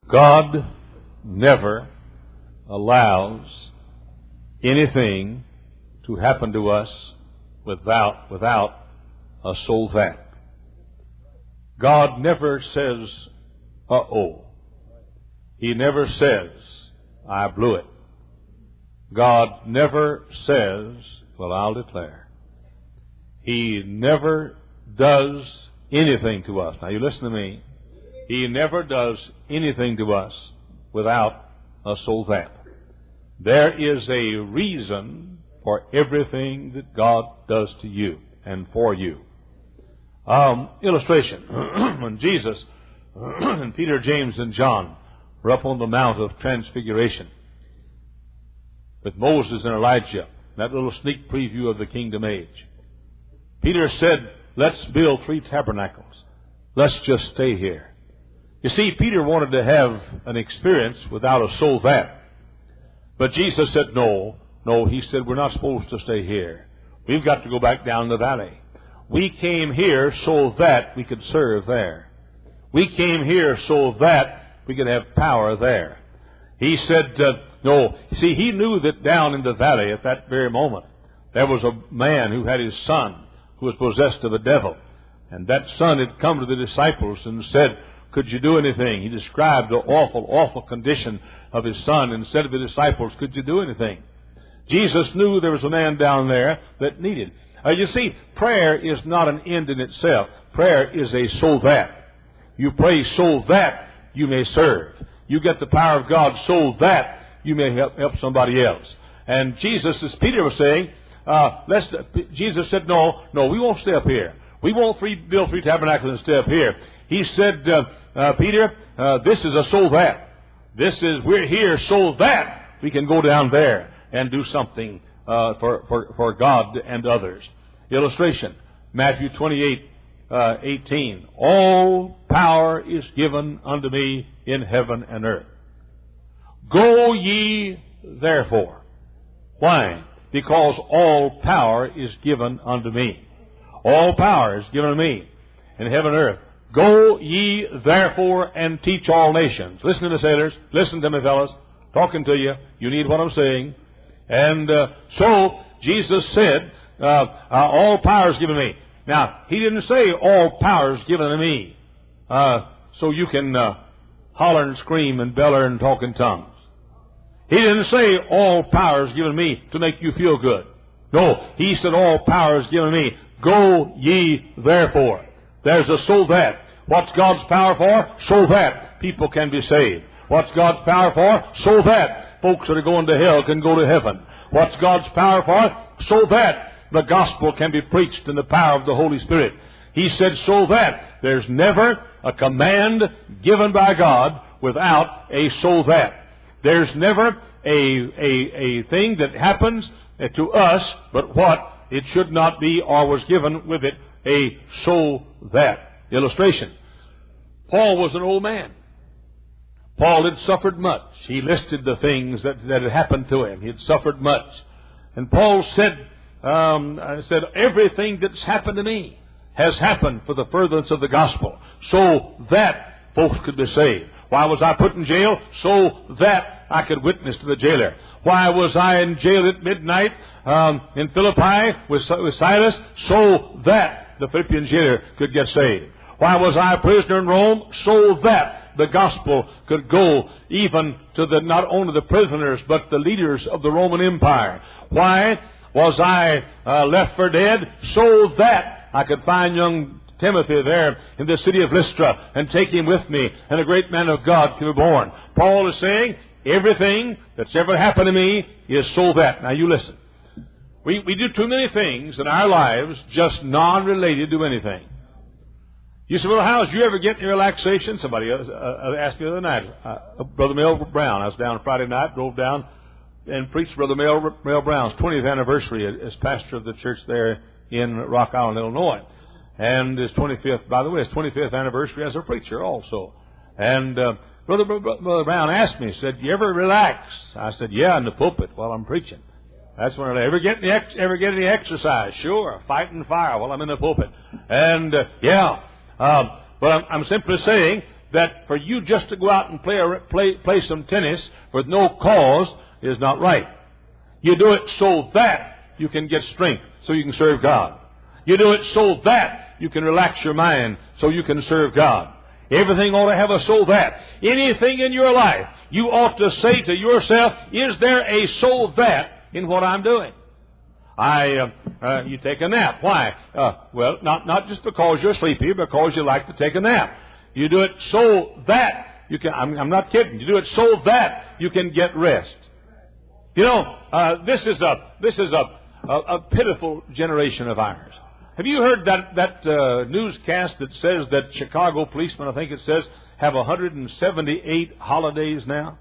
God never allows anything to happen to us without a so that. God never says, uh-oh. He never says, I blew it. God never says, well, I'll declare. He never does anything to us. Now, you listen to me. He never does anything to us without a so that. There is a reason for everything that God does to you and for you. Illustration. When Jesus and Peter, James, and John were up on the Mount of Transfiguration with Moses and Elijah, that little sneak preview of the kingdom age, Peter said, let's build 3 tabernacles. Let's just stay here. You see, Peter wanted to have an experience without a so that. But Jesus said, no. He said, we're not supposed to stay here. We've got to go back down the valley. We came here so that we could serve there. We came here so that we could have power there. He said, no. See, he knew that down in the valley at that very moment, there was a man who had his son who was possessed of a devil. And that son had come to the disciples and said, could you do anything? He described the awful, awful condition of his son and said to the disciples, could you do anything? Jesus knew there was a man down there that needed. You see, prayer is not an end in itself. Prayer is a so that. You pray so that you may serve. You get the power of God so that you may help somebody else. And Jesus, as Peter was saying, Jesus said, no, we won't stay up here. We won't build 3 tabernacles and stay up here. He said, Peter, this is a so that. We're here so that we can go down there and do something for God and others. Illustration, Matthew 28:18. All power is given unto me in heaven and earth. Go ye therefore. Why? Because all power is given unto me. All power is given unto me in heaven and earth. Go ye therefore and teach all nations. Listen to me, sailors. Listen to me, fellas. Talking to you. You need what I'm saying. And so Jesus said, all power is given to me. Now, he didn't say all power is given to me so you can holler and scream and beller and talk in tongues. He didn't say all power is given to me to make you feel good. No, he said all power is given to me. Go ye therefore. There's a so that. What's God's power for? So that people can be saved. What's God's power for? So that folks that are going to hell can go to heaven. What's God's power for? So that the gospel can be preached in the power of the Holy Spirit. He said so that. There's never a command given by God without a so that. There's never a thing that happens to us but what it should not be or was given with it a so that. Illustration. Paul was an old man. Paul had suffered much. He listed the things that had happened to him. He had suffered much. And Paul said, everything that's happened to me has happened for the furtherance of the gospel, so that folks could be saved. Why was I put in jail? So that I could witness to the jailer. Why was I in jail at midnight in Philippi with Silas? So that the Philippian jailer could get saved. Why was I a prisoner in Rome? So that the gospel could go even to not only the prisoners, but the leaders of the Roman Empire. Why was I left for dead? So that I could find young Timothy there in the city of Lystra and take him with me, and a great man of God can be born. Paul is saying, everything that's ever happened to me is so that. Now you listen. We do too many things in our lives just non-related to anything. You say, well, how did you ever get any relaxation? Somebody asked me the other night. Brother Mel Brown. I was down Friday night, drove down and preached Brother Mel Brown's 20th anniversary as pastor of the church there in Rock Island, Illinois. And his 25th, by the way, his 25th anniversary as a preacher also. And Brother Brown asked me, said, you ever relax? I said, yeah, in the pulpit while I'm preaching. That's when I ever get any exercise? Sure, fighting fire while I'm in the pulpit. And but I'm simply saying that for you just to go out and play some tennis with no cause is not right. You do it so that you can get strength, so you can serve God. You do it so that you can relax your mind, so you can serve God. Everything ought to have a so that. Anything in your life, you ought to say to yourself, is there a so that in what I'm doing? You take a nap. Why? Well, not just because you're sleepy, because you like to take a nap. You do it so that you can, I'm not kidding, you do it so that you can get rest. You know, this is a pitiful generation of ours. Have you heard that newscast that says that Chicago policemen, I think it says, have 178 holidays now?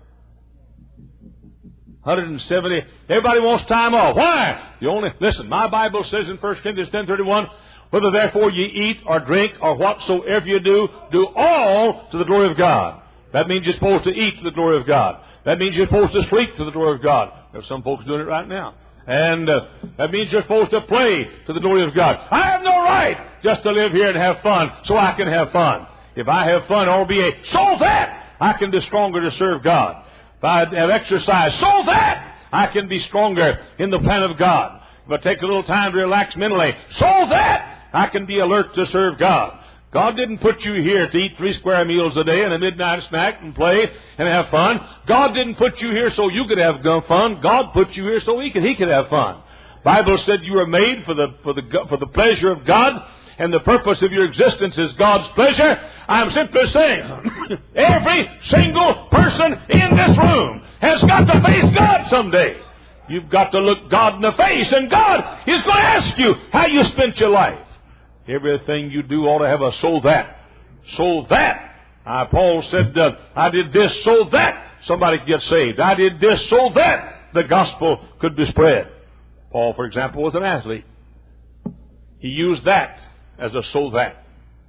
170. Everybody wants time off. Why? Listen, my Bible says in 1 Corinthians 10:31, whether therefore ye eat or drink or whatsoever you do all to the glory of God. That means you're supposed to eat to the glory of God. That means you're supposed to sleep to the glory of God. There's some folks doing it right now. And that means you're supposed to play to the glory of God. I have no right just to live here and have fun so I can have fun. If I have fun, it will be so that I can be stronger to serve God. If I have exercise, so that I can be stronger in the plan of God. If I take a little time to relax mentally, so that I can be alert to serve God. God didn't put you here to eat 3 square meals a day and a midnight snack and play and have fun. God didn't put you here so you could have fun. God put you here so He could have fun. Bible said you were made for the pleasure of God, and the purpose of your existence is God's pleasure. I'm simply saying, every single person in this room has got to face God someday. You've got to look God in the face, and God is going to ask you how you spent your life. Everything you do ought to have a so that. So that. Paul said, I did this so that somebody could get saved. I did this so that the gospel could be spread. Paul, for example, was an athlete. He used that as a so that.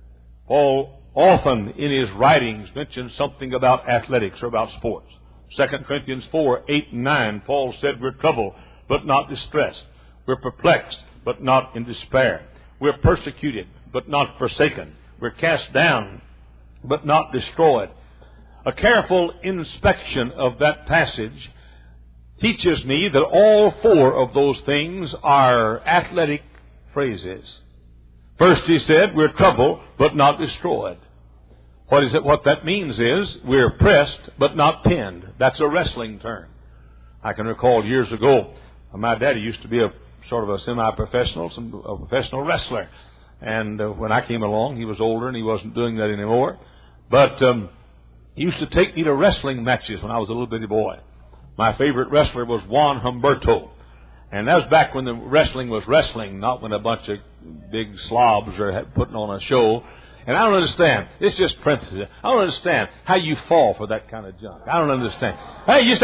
Paul often in his writings mentions something about athletics or about sports. 2 Corinthians 4:8-9, Paul said, we're troubled, but not distressed. We're perplexed, but not in despair. We're persecuted, but not forsaken. We're cast down, but not destroyed. A careful inspection of that passage teaches me that all 4 of those things are athletic phrases. First, he said, we're troubled, but not destroyed. What is it? What that means is we're pressed, but not pinned. That's a wrestling term. I can recall years ago, my daddy used to be a sort of a semi-professional, a professional wrestler. And when I came along, he was older and he wasn't doing that anymore. But he used to take me to wrestling matches when I was a little bitty boy. My favorite wrestler was Juan Humberto. And that was back when the wrestling was wrestling, not when a bunch of big slobs are putting on a show. And I don't understand. It's just parentheses. I don't understand how you fall for that kind of junk. I don't understand. Hey, you say,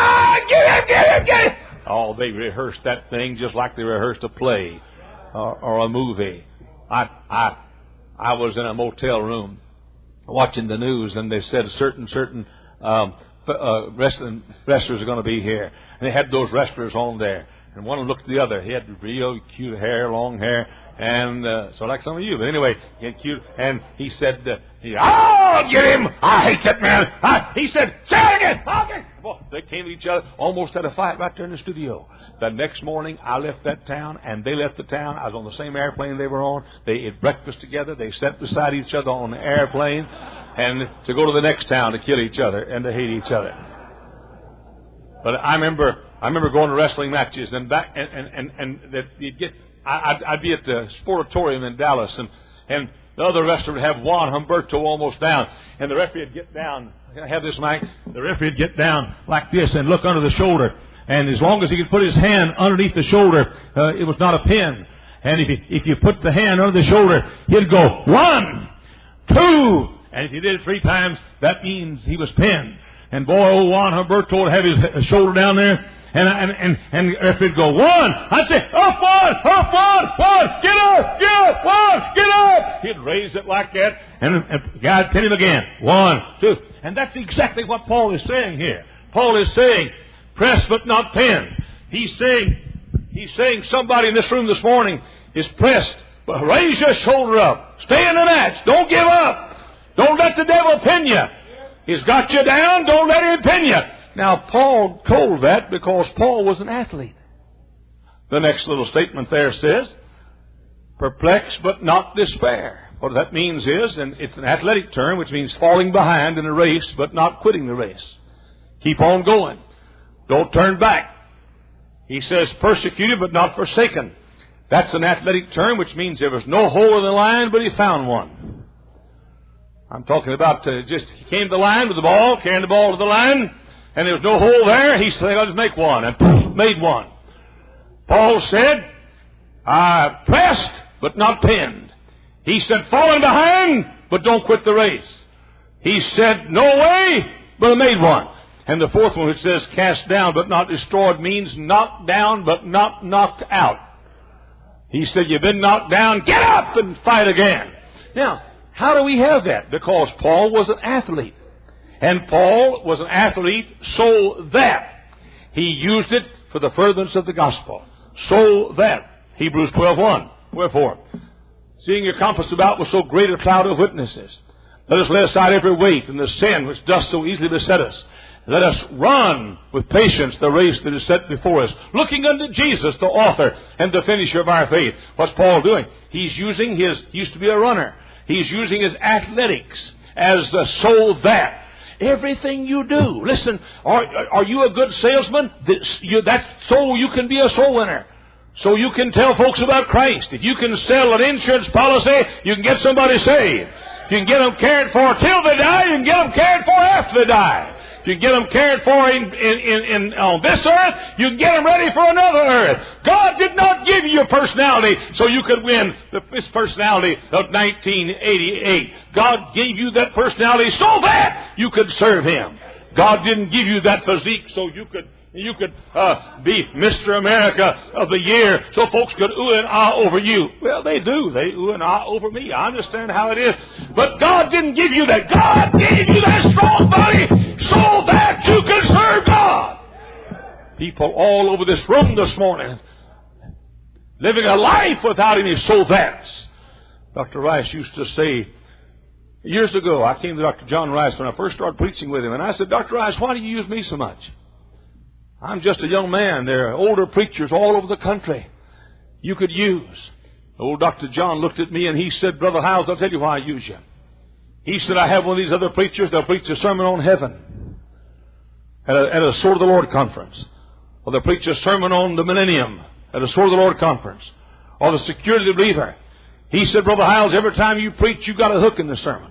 get him! Oh, they rehearsed that thing just like they rehearsed a play or a movie. I was in a motel room watching the news, and they said certain wrestlers are going to be here. And they had those wrestlers on there. And one looked at the other. He had real cute hair, long hair, and so like some of you. But anyway, he had cute. And he said, "Oh, get him! I hate that man." He said, "Say it again." Okay. Well, they came to each other, almost had a fight right there in the studio. The next morning, I left that town, and they left the town. I was on the same airplane they were on. They ate breakfast together. They sat beside each other on the airplane, and to go to the next town to kill each other and to hate each other. But I remember going to wrestling matches, and back and that you'd get. I'd be at the Sportatorium in Dallas, and the other wrestler would have Juan Humberto almost down, and the referee would get down. I have this mic. The referee would get down like this and look under the shoulder, and as long as he could put his hand underneath the shoulder, it was not a pin. And if you put the hand under the shoulder, he'd go 1, 2, and if you did it 3 times, that means he was pinned. And boy, old Juan Humberto would have his shoulder down there, and if it'd go 1, I'd say, up 1, get up, 1, get up. He'd raise it like that, and God'd pin him again. 1, 2. And that's exactly what Paul is saying here. Paul is saying, pressed but not pinned. He's saying somebody in this room this morning is pressed, but raise your shoulder up. Stay in the match. Don't give up. Don't let the devil pin you. He's got you down. Don't let him pin you. Now, Paul told that because Paul was an athlete. The next little statement there says, perplexed but not despair. What that means is, and it's an athletic term, which means falling behind in a race but not quitting the race. Keep on going. Don't turn back. He says persecuted but not forsaken. That's an athletic term, which means there was no hole in the line, but he found one. I'm talking about he came to the line with the ball, carrying the ball to the line, and there was no hole there. He said, I'll just make one, and poof, made one. Paul said, I pressed but not pinned. He said, falling behind, but don't quit the race. He said, no way, but I made one. And the fourth one, which says cast down but not destroyed, means knocked down but not knocked out. He said, you've been knocked down, get up and fight again. Now, how do we have that? Because Paul was an athlete. And Paul was an athlete so that he used it for the furtherance of the gospel. So that, Hebrews 12:1, wherefore, seeing you're compassed about with so great a cloud of witnesses, let us lay aside every weight and the sin which doth so easily beset us. Let us run with patience the race that is set before us, looking unto Jesus, the author and the finisher of our faith. What's Paul doing? He's using he used to be a runner. He's using his athletics as so that. Everything you do. Listen, are you a good salesman? That's so you can be a soul winner. So you can tell folks about Christ. If you can sell an insurance policy, you can get somebody saved. You can get them cared for till they die. You can get them cared for after they die. You can get them cared for on this earth. You can get them ready for another earth. God did not give you a personality so you could win this personality of 1988. God gave you that personality so that you could serve Him. God didn't give you that physique so you could be Mr. America of the year so folks could ooh and ah over you. Well, they do. They ooh and ah over me. I understand how it is. But God didn't give you that. God gave you that strong body so that you could serve God. People all over this room this morning living a life without any so that's. Dr. Rice used to say, years ago, I came to Dr. John Rice when I first started preaching with him, and I said, Dr. Rice, why do you use me so much? I'm just a young man. There are older preachers all over the country you could use. Old Dr. John looked at me and he said, Brother Howes, I'll tell you why I use you. He said, I have one of these other preachers, they'll preach a sermon on heaven at a Sword of the Lord conference. Or they'll preach a sermon on the millennium at a Sword of the Lord conference. Or the security of the believer. He said, Brother Howes, every time you preach, you've got a hook in the sermon.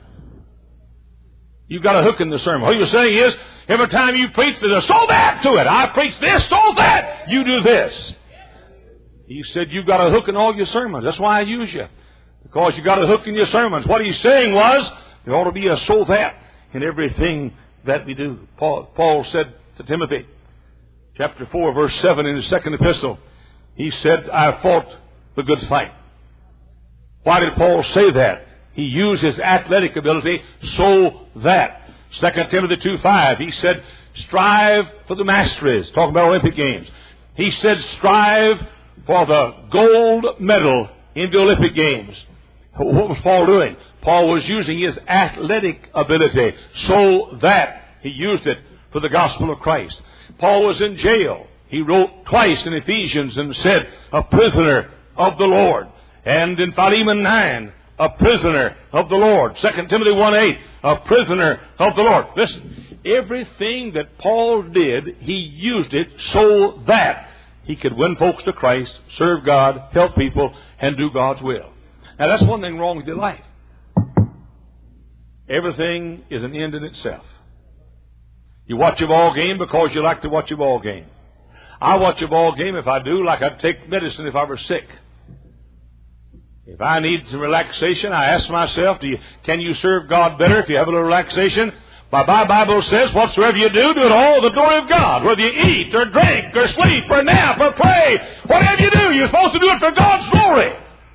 You've got a hook in the sermon. What you're saying is, every time you preach, there's a so that to it. I preach this, so that you do this. He said, you've got a hook in all your sermons. That's why I use you. Because you got a hook in your sermons. What he's saying was, there ought to be a so that in everything that we do. Paul said to Timothy, chapter 4, verse 7 in his second epistle, he said, I have fought the good fight. Why did Paul say that? He used his athletic ability so that. 2 Timothy 2:5, he said, strive for the masteries. Talking about Olympic Games. He said, strive for the gold medal in the Olympic Games. What was Paul doing? Paul was using his athletic ability so that he used it for the gospel of Christ. Paul was in jail. He wrote twice in Ephesians and said, a prisoner of the Lord. And in Philemon 9, a prisoner of the Lord. 2 Timothy 1:8, a prisoner of the Lord. Listen, everything that Paul did, he used it so that he could win folks to Christ, serve God, help people, and do God's will. Now, that's one thing wrong with your life. Everything is an end in itself. You watch a ball game because you like to watch a ball game. I watch a ball game if I do, like I'd take medicine if I were sick. If I need some relaxation, I ask myself, can you serve God better if you have a little relaxation? My Bible says, whatsoever you do, do it all to the glory of God. Whether you eat or drink or sleep or nap or pray, whatever you do, you're supposed to do it for God's glory.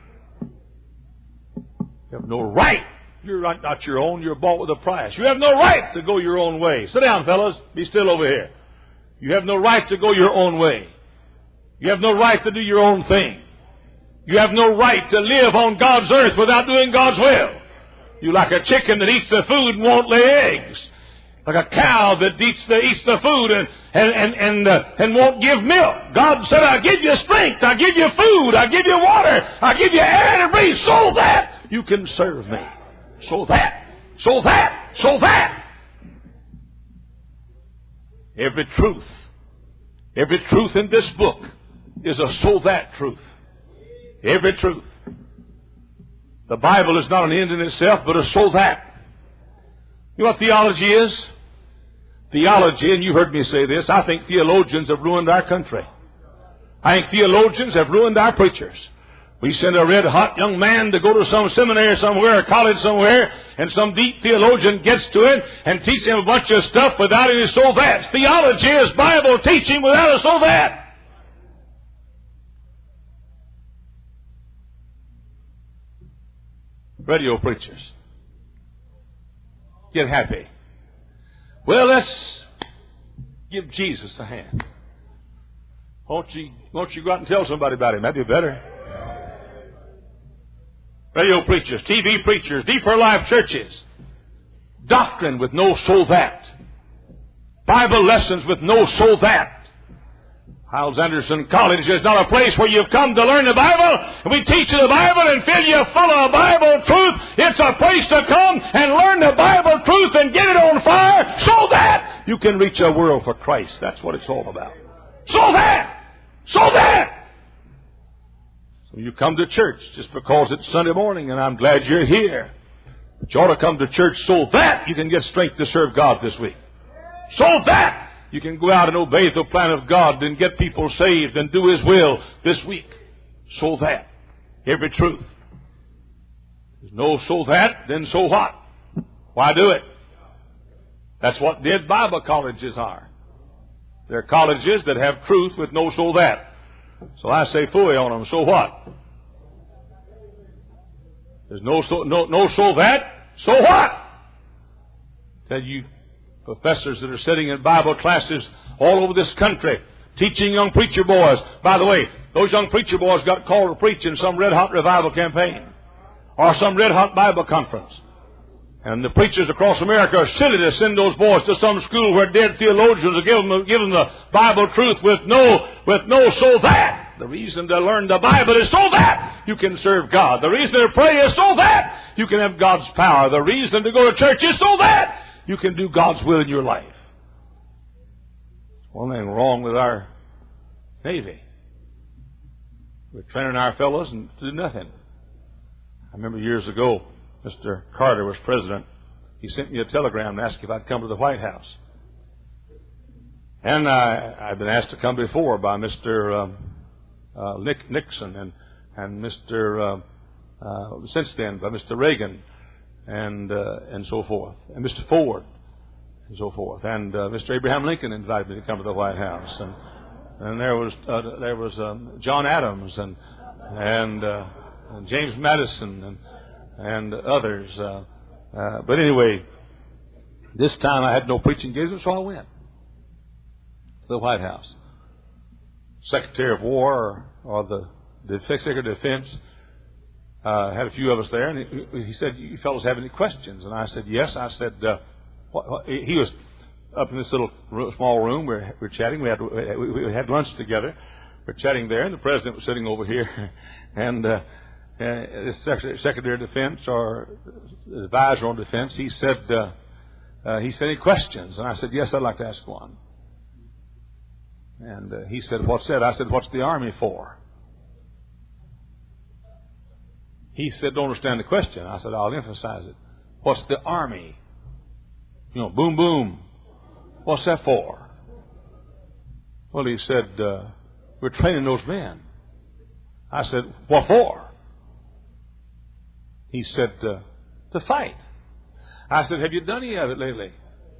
You have no right. You're not your own. You're bought with a price. You have no right to go your own way. Sit down, fellas. Be still over here. You have no right to go your own way. You have no right to do your own thing. You have no right to live on God's earth without doing God's will. You like a chicken that eats the food and won't lay eggs. Like a cow that eats the food and won't give milk. God said, I give you strength, I give you food, I give you water, I give you air to breathe, so that you can serve me. So that. Every truth in this book is a so that truth. Every truth. The Bible is not an end in itself, but a so that. You know what theology is? Theology, and you heard me say this, I think theologians have ruined our country. I think theologians have ruined our preachers. We send a red-hot young man to go to some seminary somewhere or college somewhere, and some deep theologian gets to it and teaches him a bunch of stuff without any so that's. Theology is Bible teaching without a so that. Radio preachers get happy. Well, let's give Jesus a hand. Won't you go out and tell somebody about him? That'd be better. Radio preachers, TV preachers, deeper life churches. Doctrine with no so that. Bible lessons with no so that. Hyles Anderson College is not a place where you've come to learn the Bible, and we teach you the Bible and fill you full of Bible truth. It's a place to come and learn the Bible truth and get it on fire so that you can reach a world for Christ. That's what it's all about. So that. So you come to church just because it's Sunday morning, and I'm glad you're here. But you ought to come to church so that you can get strength to serve God this week. So that you can go out and obey the plan of God and get people saved and do His will this week. So that. Every truth. There's no so that, then so what? Why do it? That's what dead Bible colleges are. They're colleges that have truth with no so that. So I say phooey on them. So what? There's no so that. So what? Tell you professors that are sitting in Bible classes all over this country, teaching young preacher boys. By the way, those young preacher boys got called to preach in some red-hot revival campaign or some red-hot Bible conference. And the preachers across America are silly to send those boys to some school where dead theologians are giving the Bible truth with no so that. The reason to learn the Bible is so that you can serve God. The reason to pray is so that you can have God's power. The reason to go to church is so that you can do God's will in your life. There's one thing wrong with our Navy. We're training our fellows and to do nothing. I remember years ago, Mr. Carter was president. He sent me a telegram and asked if I'd come to the White House. And I'd been asked to come before by Mr. Nixon and Mr. Since then by Mr. Reagan and so forth, and Mr. Ford and so forth, and Mr. Abraham Lincoln invited me to come to the White House, and there was John Adams and James Madison and others. But anyway, this time I had no preaching engagement, so I went to the White House. Secretary of War or the Secretary of Defense had a few of us there, and he said, "You fellows have any questions?" And I said, "Yes." I said, he was up in this little small room. We're chatting. We had lunch together. We're chatting there, and the president was sitting over here, and the Secretary of Defense or advisor on defense, he said, "Any questions?" And I said, "Yes, I'd like to ask one." And he said, "What's that?" I said, "What's the Army for?" He said, "Don't understand the question." I said, "I'll emphasize it. What's the Army? You know, boom, boom. What's that for?" Well, he said, "We're training those men." I said, "What for?" He said, "To fight." I said, "Have you done any of it lately?"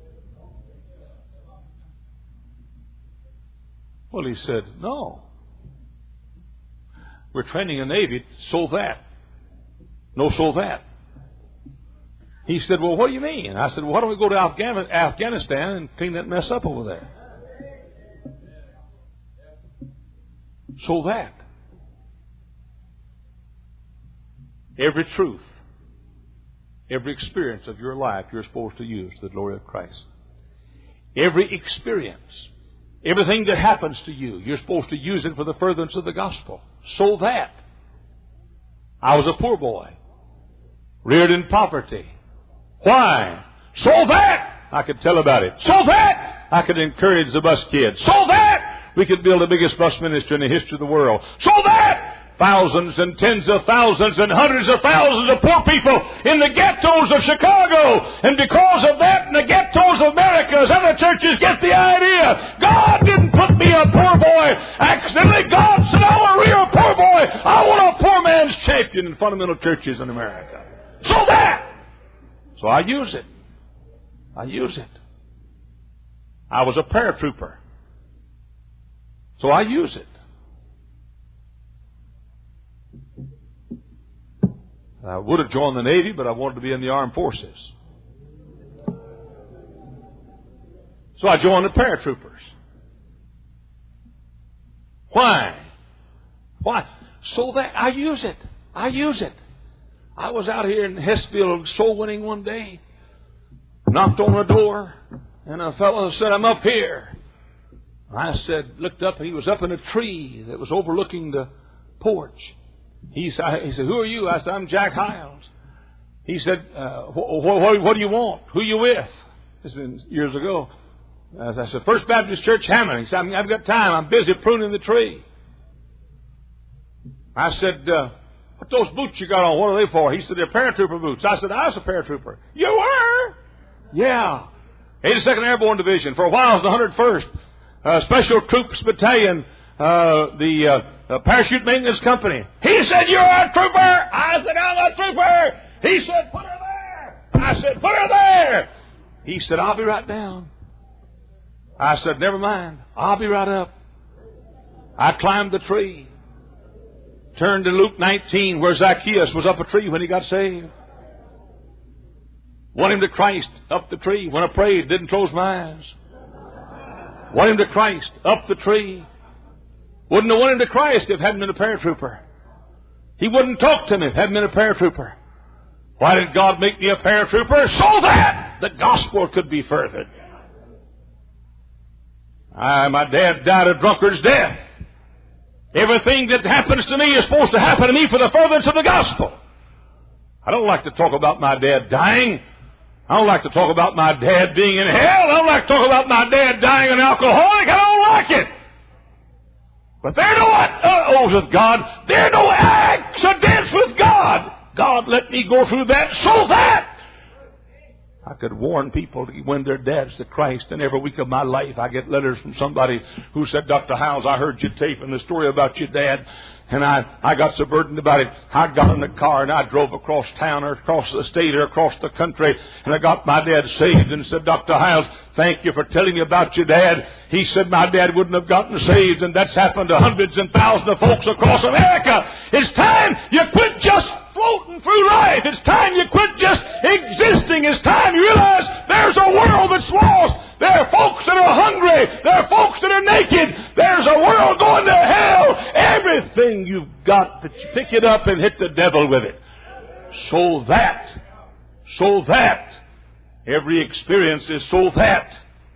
Well, he said, "No. We're training a Navy so that. No so that." He said, "Well, what do you mean?" I said, "Well, why don't we go to Afghanistan and clean that mess up over there?" So that. Every Every experience of your life you're supposed to use to the glory of Christ. Every experience, everything that happens to you, you're supposed to use it for the furtherance of the gospel. So that I was a poor boy, reared in poverty. Why? So that I could tell about it. So that I could encourage the bus kids. So that we could build the biggest bus ministry in the history of the world. So that thousands and tens of thousands and hundreds of thousands of poor people in the ghettos of Chicago. And because of that, in the ghettos of America, as other churches get the idea, God didn't put me a poor boy accidentally. God said, I want to rear a poor boy. I want a poor man's champion in fundamental churches in America. So I use it. I use it. I was a paratrooper. So I use it. I would have joined the Navy, but I wanted to be in the armed forces. So I joined the paratroopers. Why? So that I use it. I use it. I was out here in Hessville soul winning one day. Knocked on the door, and a fellow said, I'm up here. I looked up, and he was up in a tree that was overlooking the porch. He said, who are you? I said, I'm Jack Hiles. He said, what do you want? Who are you with? This has been years ago. I said, First Baptist Church, Hammond. He said, I've got time. I'm busy pruning the tree. I said, what those boots you got on, what are they for? He said, they're paratrooper boots. I said, I was a paratrooper. You were? Yeah. 82nd Airborne Division. For a while, I was the 101st Special Troops Battalion, the Parachute Maintenance Company. He said, you're a trooper. I said, I'm a trooper. He said, put her there. I said, put her there. He said, I'll be right down. I said, never mind. I'll be right up. I climbed the tree. Turned to Luke 19, where Zacchaeus was up a tree when he got saved. Won him to Christ up the tree. When I prayed, didn't close my eyes. Won him to Christ up the tree. Wouldn't have won him to Christ if hadn't been a paratrooper. He wouldn't talk to me if hadn't been a paratrooper. Why did God make me a paratrooper? So that the gospel could be furthered. My dad died a drunkard's death. Everything that happens to me is supposed to happen to me for the furtherance of the gospel. I don't like to talk about my dad dying. I don't like to talk about my dad being in hell. I don't like to talk about my dad dying an alcoholic. I don't like it. But there are no uh-ohs with God. There are no accidents with God. God let me go through that so that I could warn people to win their dads to Christ. And every week of my life, I get letters from somebody who said, Dr. Hiles, I heard your tape and the story about your dad. And I got so burdened about it. I got in the car and I drove across town or across the state or across the country. And I got my dad saved and said, Dr. Hiles, thank you for telling me about your dad. He said my dad wouldn't have gotten saved. And that's happened to hundreds and thousands of folks across America. It's time you quit just floating through life. It's time you quit just existing. It's time you realize there's a world that's lost. There are folks that are hungry. There are folks that are naked. There's a world going to hell. Everything you've got, that you pick it up and hit the devil with it. So that every experience is so that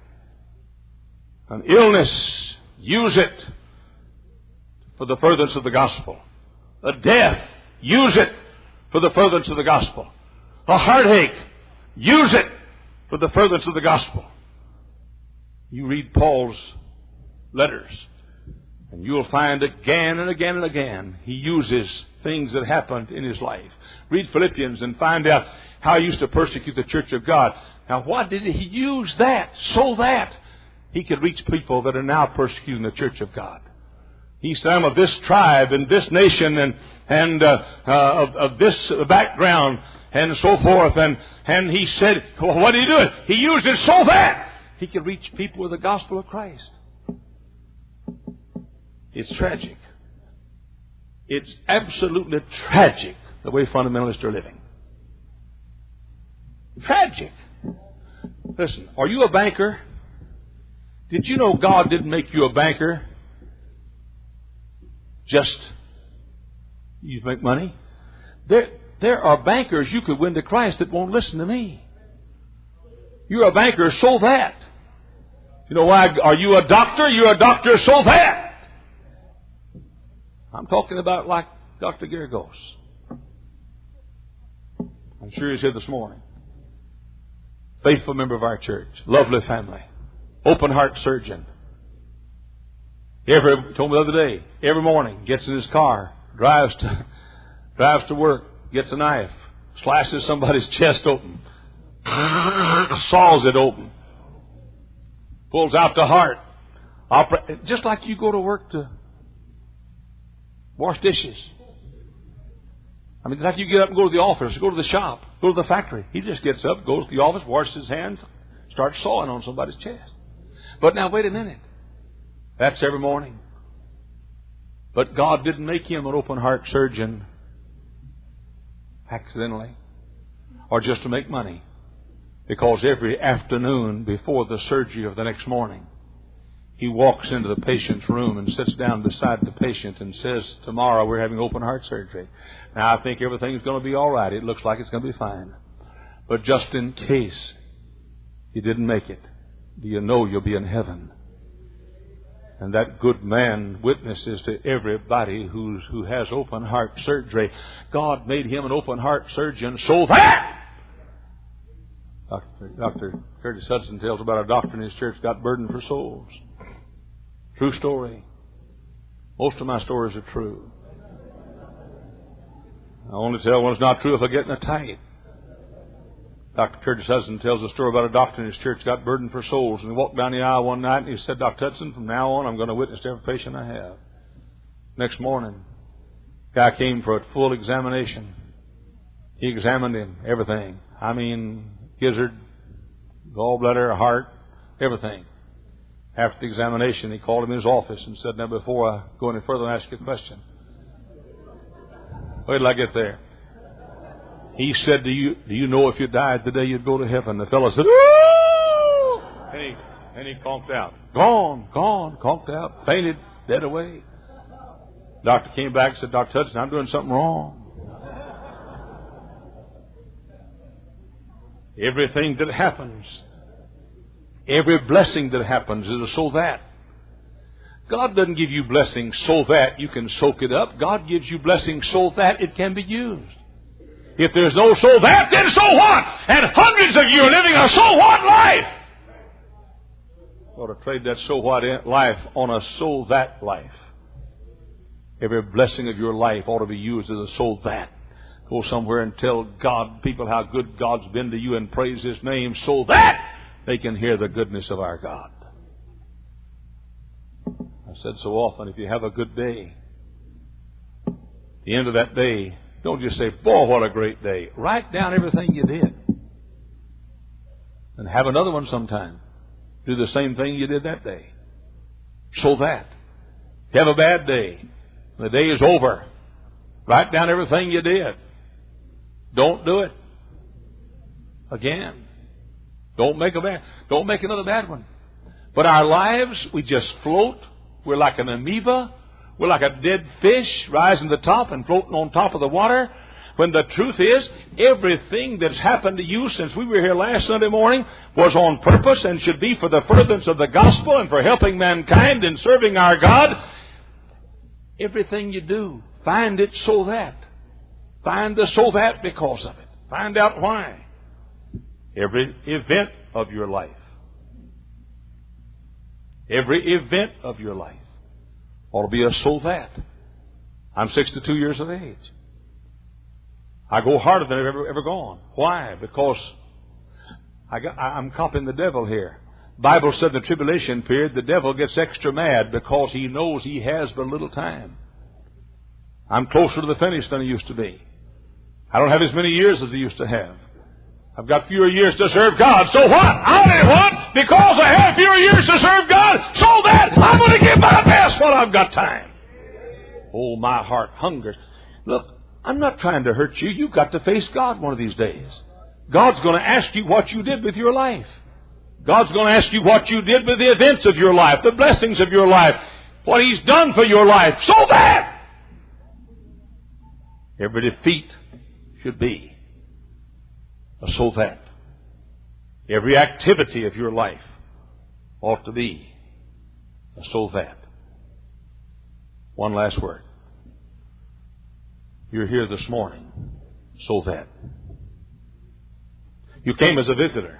an illness, use it for the furtherance of the gospel. A death, use it for the furtherance of the gospel. A heartache, use it for the furtherance of the gospel. You read Paul's letters, and you'll find again and again and again he uses things that happened in his life. Read Philippians and find out how he used to persecute the church of God. Now, why did he use that? So that he could reach people that are now persecuting the church of God. He said, I'm of this tribe and this nation and of this background and so forth. And he said, well, what did he do? He used it so that he could reach people with the gospel of Christ. It's tragic. It's absolutely tragic the way fundamentalists are living. Tragic. Listen, are you a banker? Did you know God didn't make you a banker just you make money? There are bankers you could win to Christ that won't listen to me. You're a banker, so that. You know why? Are you a doctor? You're a doctor, so that. I'm talking about like Dr. Geragos. I'm sure he's here this morning. Faithful member of our church. Lovely family. Open heart surgeon. Told me the other day, every morning, gets in his car, drives to work, gets a knife, slashes somebody's chest open, saws it open, pulls out the heart, just like you go to work to wash dishes. I mean, it's like you get up and go to the office, go to the shop, go to the factory. He just gets up, goes to the office, washes his hands, starts sawing on somebody's chest. But now, wait a minute. That's every morning. But God didn't make him an open heart surgeon accidentally or just to make money. Because every afternoon before the surgery of the next morning, he walks into the patient's room and sits down beside the patient and says, tomorrow we're having open heart surgery. Now I think everything's going to be all right. It looks like it's going to be fine. But just in case you didn't make it, do you know you'll be in heaven? And that good man witnesses to everybody who has open heart surgery. God made him an open heart surgeon so that Dr. Curtis Hudson tells about a doctor in his church got burdened for souls. True story. Most of my stories are true. I only tell one's not true if I get in a tight. Dr. Curtis Hudson tells a story about a doctor in his church got burdened for souls. And he walked down the aisle one night and he said, Dr. Hudson, from now on I'm going to witness to every patient I have. Next morning, guy came for a full examination. He examined him, everything. I mean, gizzard, gallbladder, heart, everything. After the examination, he called him in his office and said, now before I go any further, I'll ask you a question. Wait till I get there. He said, do you know if you died today you'd go to heaven? The fellow said, ooh! And he conked out. Gone, conked out, fainted, dead away. Doctor came back and said, Dr. Hudson, I'm doing something wrong. Everything that happens, every blessing that happens is so that. God doesn't give you blessings so that you can soak it up. God gives you blessings so that it can be used. If there's no so that, then so what? And hundreds of you are living a so what life. You ought to trade that so what life on a so that life. Every blessing of your life ought to be used as a so that. Go somewhere and tell God, people, how good God's been to you and praise His name so that they can hear the goodness of our God. I said so often, if you have a good day, at the end of that day, don't just say, boy, what a great day. Write down everything you did. And have another one sometime. Do the same thing you did that day. So that. If you have a bad day, the day is over. Write down everything you did. Don't do it again. Don't make another bad one. But our lives, we just float. We're like an amoeba. We're like a dead fish rising to the top and floating on top of the water. When the truth is, everything that's happened to you since we were here last Sunday morning was on purpose and should be for the furtherance of the gospel and for helping mankind and serving our God. Everything you do, find it so that. Find the so that because of it. Find out why. Every event of your life. Every event of your life ought to be a so that. I'm 62 years of age. I go harder than I've ever gone. Why? Because I'm copying the devil here. The Bible said in the tribulation period, the devil gets extra mad because he knows he has but little time. I'm closer to the finish than I used to be. I don't have as many years as I used to have. I've got fewer years to serve God. So what? I only want, because I have fewer years to serve God, so that I'm going to give my best while I've got time. Oh, my heart hungers. Look, I'm not trying to hurt you. You've got to face God one of these days. God's going to ask you what you did with your life. God's going to ask you what you did with the events of your life, the blessings of your life, what He's done for your life, so that every defeat should be a so that. Every activity of your life ought to be a so that. One last word. You're here this morning so that. You came as a visitor.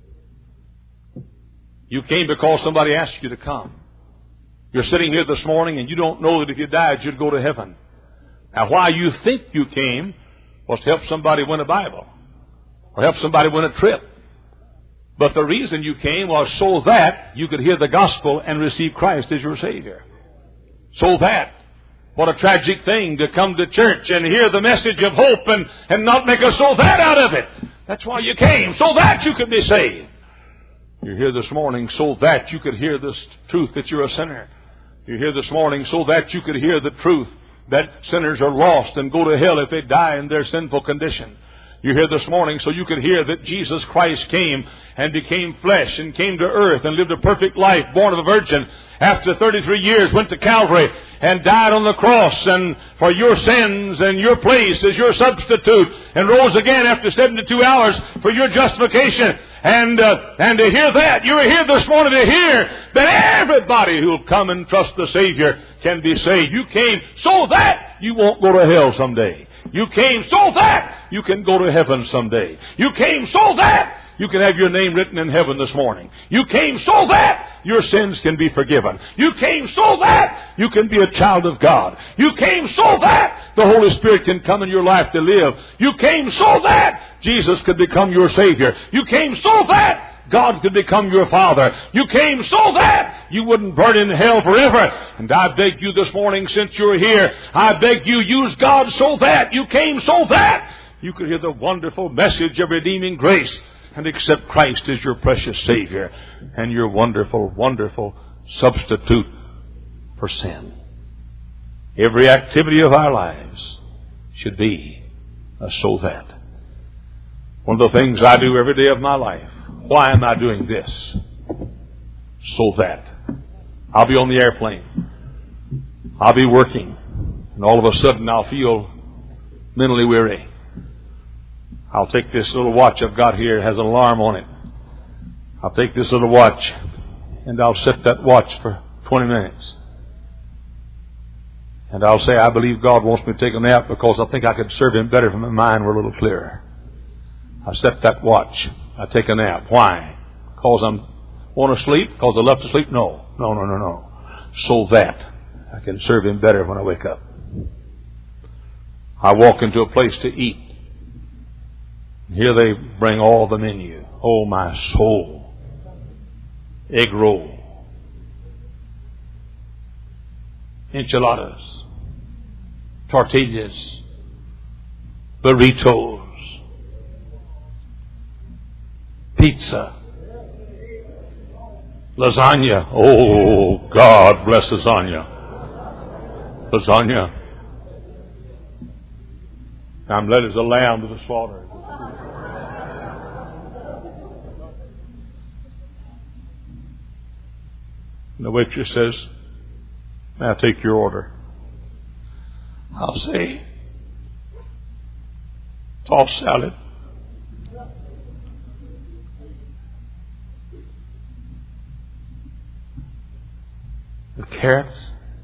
You came because somebody asked you to come. You're sitting here this morning and you don't know that if you died you'd go to heaven. Now why you think you came was to help somebody win a Bible or help somebody win a trip. But the reason you came was so that you could hear the gospel and receive Christ as your Savior. So that. What a tragic thing to come to church and hear the message of hope and not make a so that out of it. That's why you came, so that you could be saved. You're here this morning so that you could hear this truth that you're a sinner. You're here this morning so that you could hear the truth that sinners are lost and go to hell if they die in their sinful condition. You're here this morning so you could hear that Jesus Christ came and became flesh and came to earth and lived a perfect life, born of a virgin. After 33 years, went to Calvary and died on the cross and for your sins and your place as your substitute, and rose again after 72 hours for your justification. And to hear that, you were here this morning to hear that everybody who'll come and trust the Savior can be saved. You came so that you won't go to hell someday. You came so that you can go to heaven someday. You came so that you can have your name written in heaven this morning. You came so that your sins can be forgiven. You came so that you can be a child of God. You came so that the Holy Spirit can come in your life to live. You came so that Jesus could become your Savior. You came so that God could become your Father. You came so that you wouldn't burn in hell forever. And I beg you this morning, since you're here, I beg you, use God so that. You came so that you could hear the wonderful message of redeeming grace and accept Christ as your precious Savior and your wonderful, wonderful substitute for sin. Every activity of our lives should be a so that. One of the things I do every day of my life. Why am I doing this? So that. I'll be on the airplane. I'll be working. And all of a sudden I'll feel mentally weary. I'll take this little watch I've got here. It has an alarm on it. I'll take this little watch and I'll set that watch for 20 minutes. And I'll say, I believe God wants me to take a nap because I think I could serve Him better if my mind were a little clearer. I set that watch. I take a nap. Why? Because I want to sleep? Because I love to sleep? No. So that I can serve Him better when I wake up. I walk into a place to eat. Here they bring all the menu. Oh, my soul. Egg roll. Enchiladas. Tortillas. Burritos. Pizza. Lasagna. Oh, God bless lasagna. Lasagna. I'm led as a lamb to the slaughter. And the waitress says, may I take your order? I'll say, tossed salad. The carrots.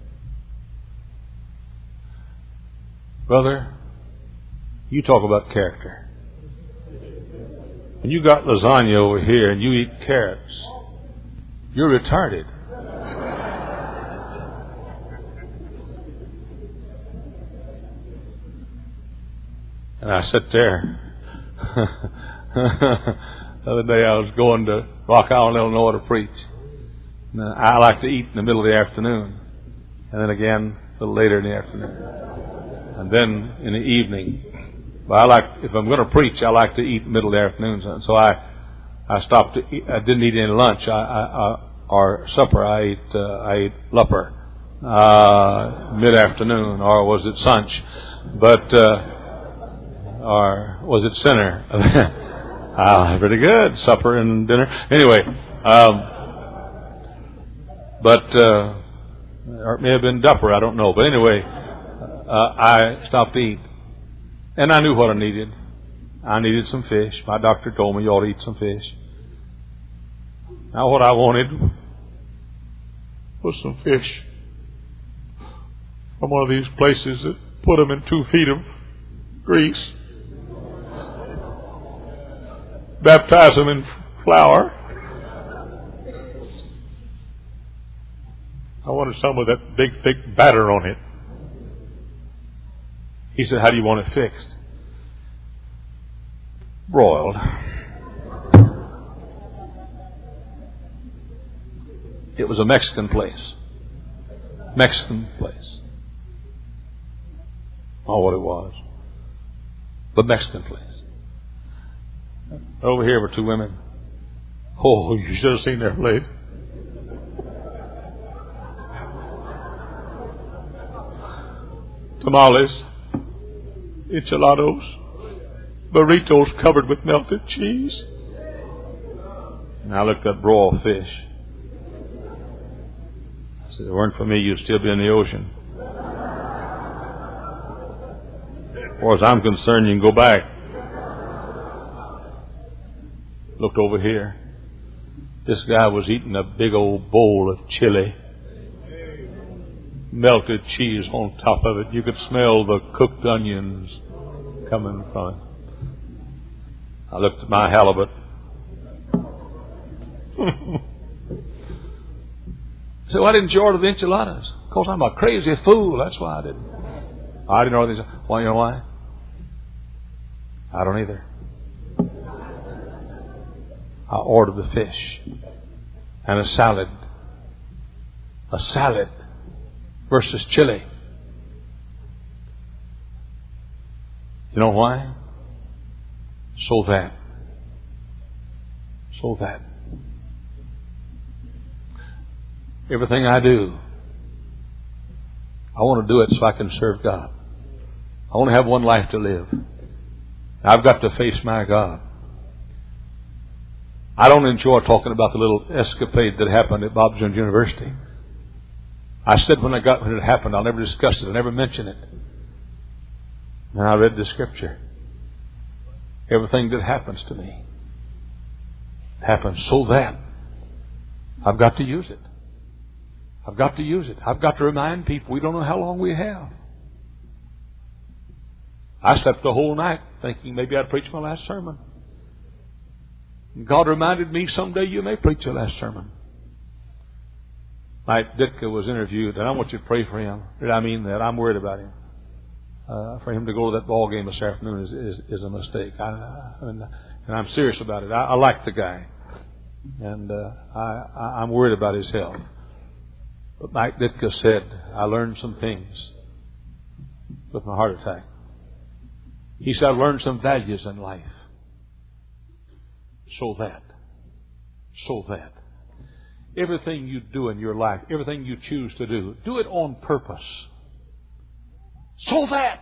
Brother, you talk about character. When you got lasagna over here and you eat carrots, you're retarded. And I sat there. The other day I was going to Rock Island, Illinois to preach. And I like to eat in the middle of the afternoon. And then again a little later in the afternoon. And then in the evening. But if I'm going to preach, I like to eat in the middle of the afternoon. So I stopped to eat. I didn't eat any lunch or supper. I ate lupper mid-afternoon, or was it sunch? But or was it dinner? Pretty good, supper and dinner. Anyway, or it may have been dupper. I don't know. But anyway, I stopped to eat, And I knew what I needed. I needed some fish. My doctor told me you ought to eat some fish. Now what I wanted was some fish from one of these places that put them in 2 feet of grease, baptize them in flour. I wanted some with that big, thick batter on it. He said, how do you want it fixed? Broiled. It was a Mexican place. Mexican place. Oh, what it was. But Mexican place. Over here were 2 women. Oh, you should have seen their plate. Tamales, enchilados, burritos covered with melted cheese. And I looked at broiled fish. I said, if it weren't for me, you'd still be in the ocean. As far as I'm concerned, you can go back. Looked over here. This guy was eating a big old bowl of chili. Melted cheese on top of it. You could smell the cooked onions coming from it. I looked at my halibut. So I didn't order the enchiladas. Of course, I'm a crazy fool. That's why I didn't. I didn't order these. Well, you know why? I don't either. I ordered the fish and a salad. A salad versus chili. You know why? So that everything I do, I want to do it so I can serve God. I want to have one life to live. I've got to face my God. I don't enjoy talking about the little escapade that happened at Bob Jones University. I said when it happened, I'll never discuss it. I'll never mention it. And I read the scripture. Everything that happens to me happens so that I've got to use it. I've got to use it. I've got to remind people we don't know how long we have. I slept the whole night thinking maybe I'd preach my last sermon. And God reminded me someday you may preach your last sermon. Mike Ditka was interviewed, and I want you to pray for him. I mean that. I'm worried about him. For him to go to that ball game this afternoon is a mistake. And I'm serious about it. I like the guy. And I'm worried about his health. But Mike Ditka said, I learned some things with my heart attack. He said, I learned some values in life. So that everything you do in your life, everything you choose to do, do it on purpose. So that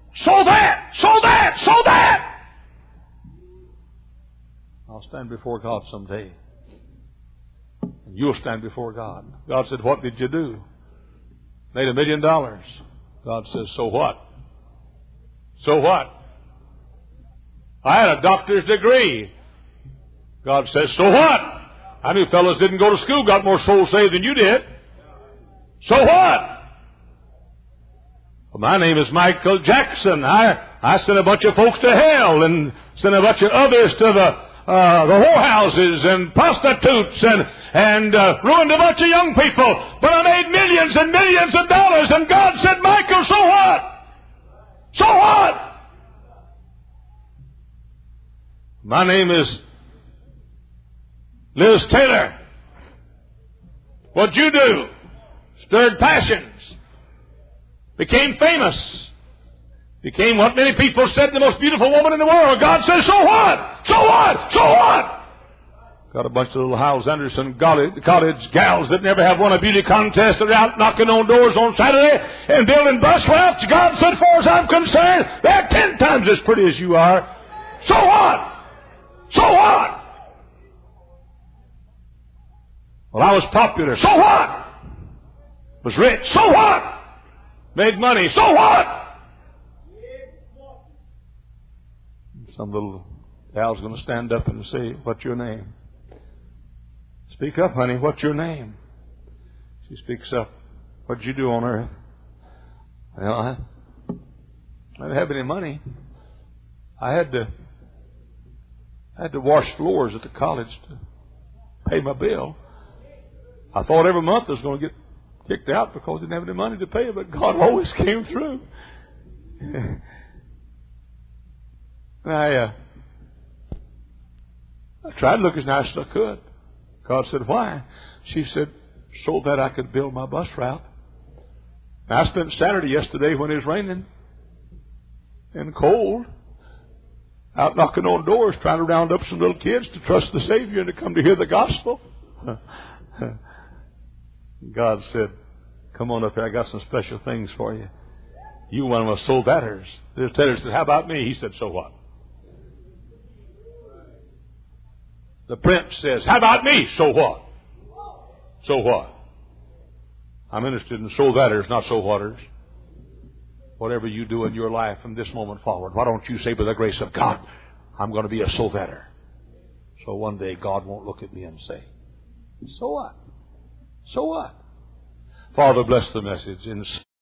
I'll stand before God someday. And you'll stand before God. God said, what did you do? Made $1 million. God says, so what? So what? I had a doctor's degree. God says, so what? I knew fellows didn't go to school, got more souls saved than you did. So what? Well, my name is Michael Jackson. I sent a bunch of folks to hell and sent a bunch of others to the whorehouses and prostitutes and ruined a bunch of young people. But I made millions and millions of dollars, and God said, Michael, so what? So what? My name is Liz Taylor. What'd you do? Stirred passions. Became famous. Became what many people said, the most beautiful woman in the world. God says, so what? So what? So what? Got a bunch of little Howells Anderson cottage gals that never have won a beauty contest. They're out knocking on doors on Saturday and building bus routes. God said, as far as I'm concerned, they're 10 times as pretty as you are. So what? So what? Well, I was popular. So what? Was rich. So what? Made money. So what? Some little gal's going to stand up and say, "What's your name?" "Speak up, honey. What's your name?" She speaks up. "What'd you do on earth?" "Well, I didn't have any money. I had to wash floors at the college to pay my bill. I thought every month I was going to get kicked out because I didn't have any money to pay it, but God always came through." I tried to look as nice as I could. God said, "Why?" She said, "So that I could build my bus route." And I spent Saturday yesterday when it was raining and cold out knocking on doors trying to round up some little kids to trust the Savior and to come to hear the gospel. God said, "Come on up here. I got some special things for you. You one of my soul batters." The tailor said, "How about me?" He said, "So what?" The prince says, "How about me?" "So what?" So what? I'm interested in soul batters, not soul waters. Whatever you do in your life from this moment forward, why don't you say, by the grace of God, I'm going to be a soul batter. So one day God won't look at me and say, "So what? So what?" Father, bless the message.